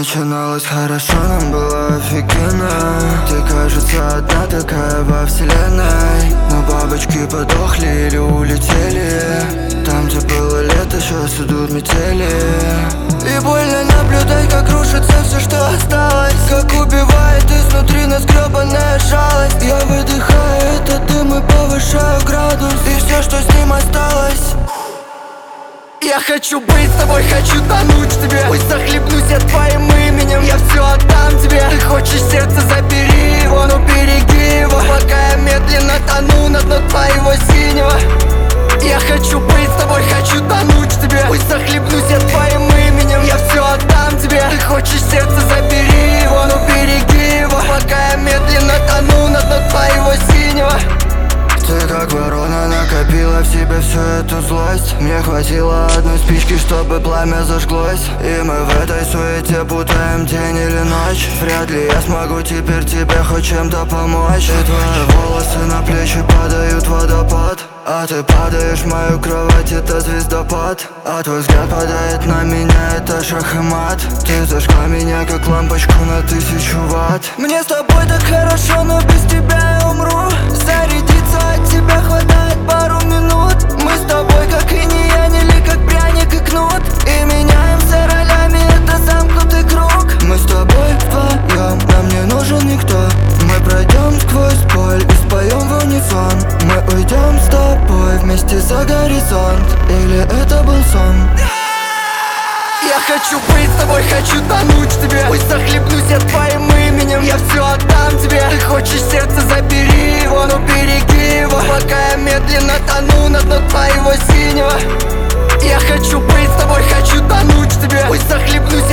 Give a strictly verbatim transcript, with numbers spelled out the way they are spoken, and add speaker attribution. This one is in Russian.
Speaker 1: начиналось хорошо, нам было офигенно. Ты, кажется, одна такая во вселенной. Но бабочки подохли или улетели. Там, где было лето, сейчас идут метели. И больно наблюдать, как рушится все, что осталось. Как убивает изнутри нас гребаная жалость. Я выдыхаю этот дым и повышаю градус. И все, что с ним осталось. Я хочу быть с тобой, хочу тонуть в тебе. Пусть захлебнусь я твоим именем, я все отдам тебе. Ты хочешь сердце, забери его, но береги его. Пока я медленно тону на дно твоего синего. Я хочу быть с тобой, хочу тонуть в тебе. Пусть захлебнусь я твоим именем, я все отдам тебе. Ты хочешь сердце, забери его, но береги его. Пока я медленно тону на дно твоего синего. Ты как ворона накопила в себе всю эту злость. Мне хватило одной спички, чтобы пламя зажглось. И мы в этой суете путаем день или ночь. Вряд ли я смогу теперь тебе хоть чем-то помочь. И твои волосы на плечи падают в водопад. А ты падаешь в мою кровать, это звездопад. А твой взгляд падает на меня, это шах и мат. Ты зажгла меня как лампочку на тысячу ватт. Мне с тобой так хорошо, но без тебя я умру. Зарядиться от тебя хватает пару минут. Мы с тобой как инь и янь или как пряник и кнут. И меняемся ролями, это замкнутый круг. Мы с тобой вдвоем, нам не нужен никто. Мы пройдем сквозь боль и споем в унисон. Мы уйдем с тобой вместе за горизонт. Или это был сон? Я хочу быть с тобой, хочу тонуть в тебе. Пусть захлебнусь я твоим именем, я все отдам тебе. Ты хочешь сердце, забери его, но береги его. Пока я медленно тону на дно твоего синего. Я хочу быть с тобой, хочу тонуть в тебе. Пусть захлебнусь